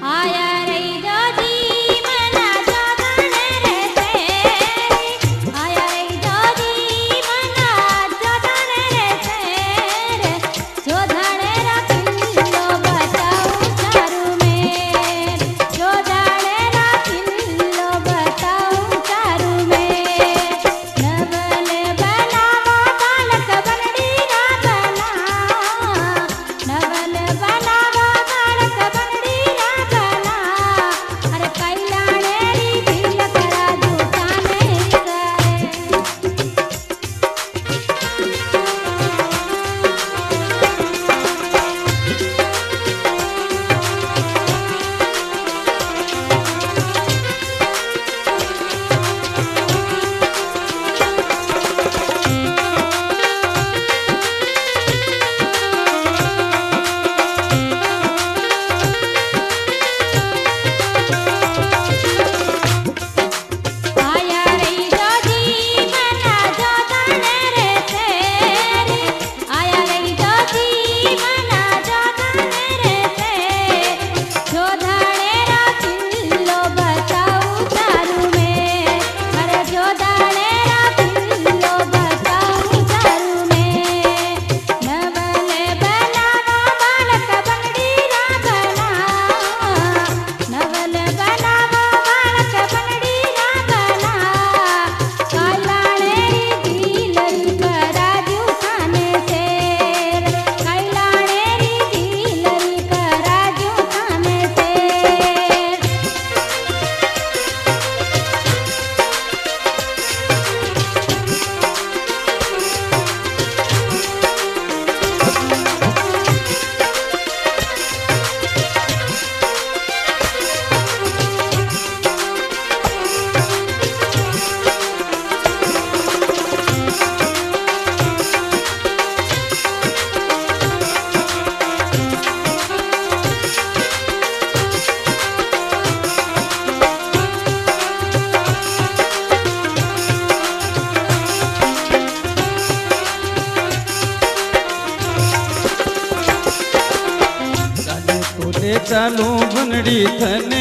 चालू बनड़ी थने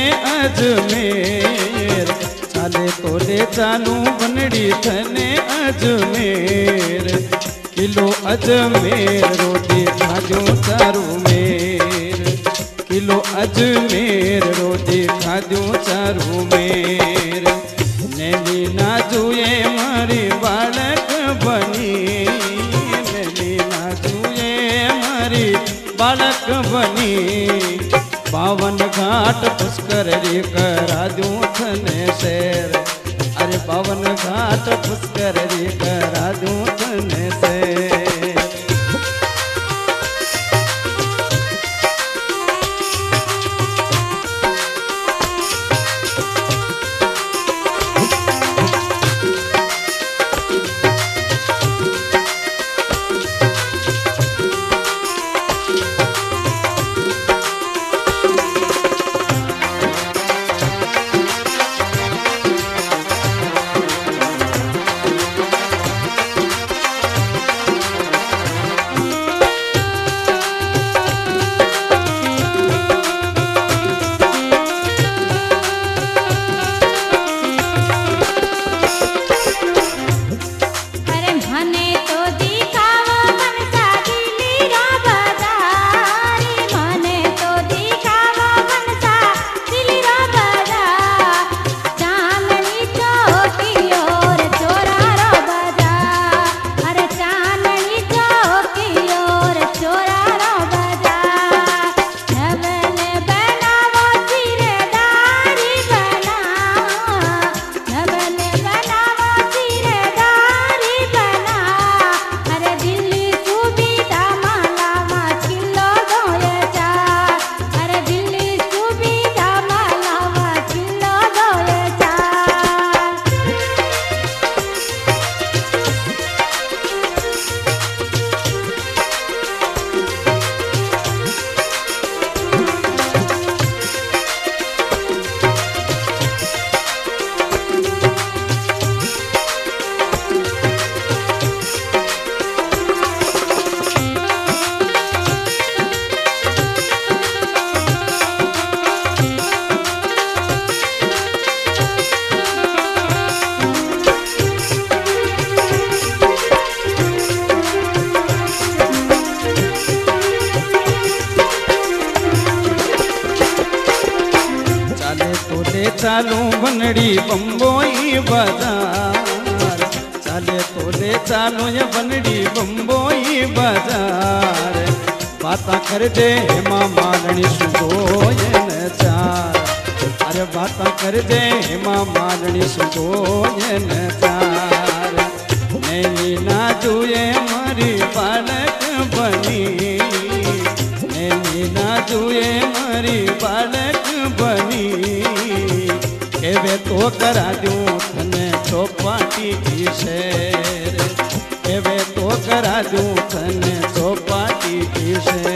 अजमेर, चाले तोले चालू बनड़ी थने अजमेर, किलो अजमेर रोटी खाजो चारू मेर, किलो अजमेर रोटी खाजो चारू मेर। नेली ना जुए मारी बालक बनी, नेली ना जुए मारी बालक बनी, पावन घाट पुष्कर रे करा दूं थने शेर, अरे पावन घाट पुष्कर रे करा दूं थने शेर। चालू बनड़ी बम्बोई बाजार, चाले तोले चालू ये बनड़ी बम्बोई बाजार। बाता कर दे हेमा मालनी सुगोयन चार, अरे बाता कर दे हेमा मालनी सुगोयन चार। नैनी ना जुए मारी बालक बनी, नैनी ना जुए मारी बालक बनी। केवे तो करा दूं थने चौपाटी की शेर, केवे तो करा दूं थने चौपाटी की शेर।